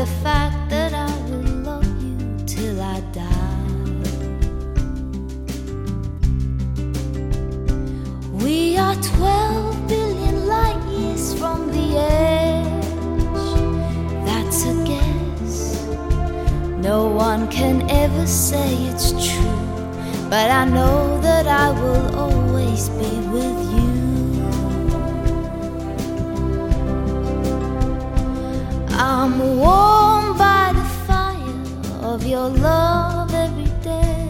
the fact that I will love you till I die. We are 12 billion light years from the edge. That's a guess. No one can ever say it's true, but I know that I will always be with you. I'm warmed by the fire of your love every day.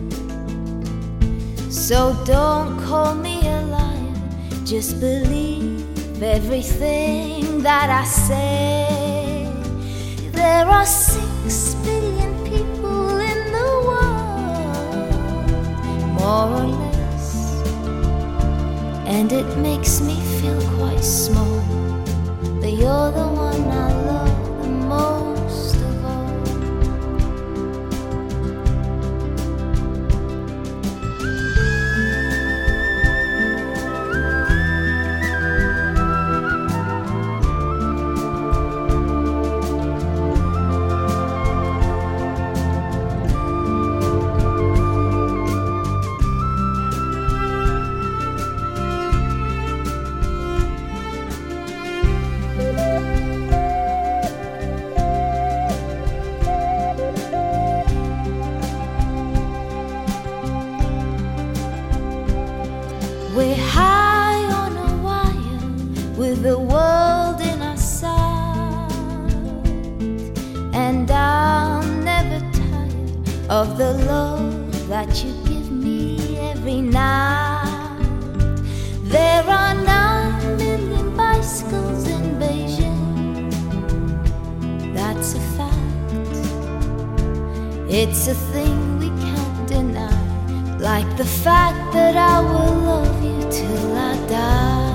So don't call me a liar, just believe everything that I say. There are 6 billion people in the world, more or less, and it makes me feel quite small, but you're the one I love the most of all. We're high on a wire with the world in our sight, and I'm never tired of the love that you give me every night. There are 9 million bicycles in Beijing, that's a fact. It's a thing we can't deny, like the fact that I will love you till I die.